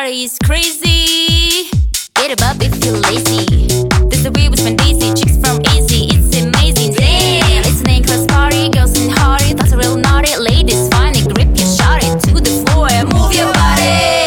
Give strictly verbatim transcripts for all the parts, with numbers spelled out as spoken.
body is crazy. Get it up if you're lazy. This the way we spend easy. Chicks from easy, it's amazing. Damn, it's an A-class party. Girls in hurry, that's a real naughty. Ladies, find it, grip your shot it to the floor and move your body.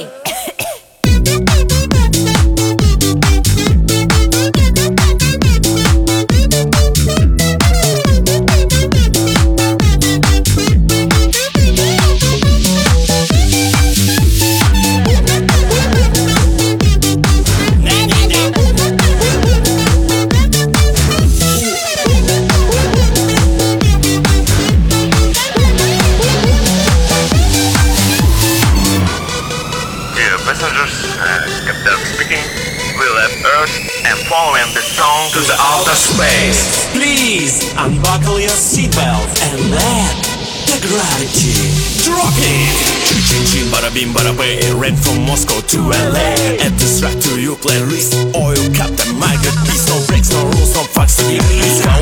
Passengers, uh, Captain speaking. We left Earth and following the song to the outer space. Please unbuckle your seatbelt and let the gravity drop it. Chin chin chin, bada bim bada bay. It ran from Moscow to L A. At this track to you play risk. Oil Captain, my good piece. No brakes, no rules, no fucks to give. Please go